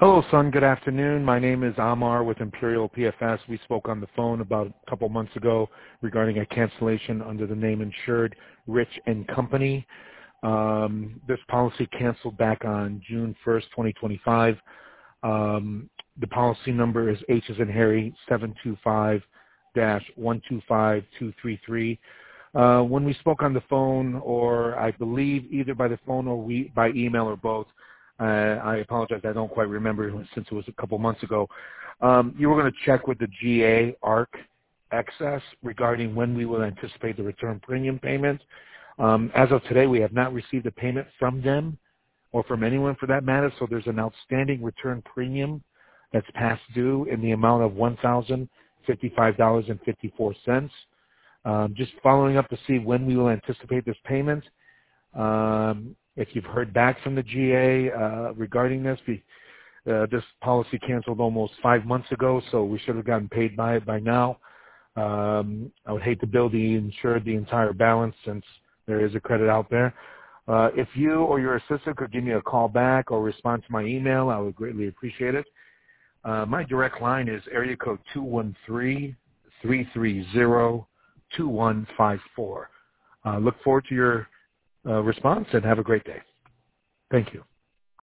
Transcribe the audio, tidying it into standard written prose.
Hello, son. Good afternoon. My name is Amar with Imperial PFS. We spoke on the phone about a couple months ago regarding a cancellation under the name insured Rich and Company. This policy canceled back on June 1st, 2025. The policy number is H as in Harry 725-125233. When we spoke on the phone, or I believe either by the phone or by email or both, I apologize, I don't quite remember since it was a couple months ago. You were going to check with the GA ARC Excess regarding when we will anticipate the return premium payment. As of today, we have not received a payment from them or from anyone for that matter, so there's an outstanding return premium that's past due in the amount of $1,055.54. Just following up to see when we will anticipate this payment. If you've heard back from the GA regarding this, this policy canceled almost 5 months ago, so we should have gotten paid by it by now. I would hate to bill the insured the entire balance since there is a credit out there. If you or your assistant could give me a call back or respond to my email, I would greatly appreciate it. My direct line is area code 213-330-2154. Look forward to your response and have a great day. Thank you.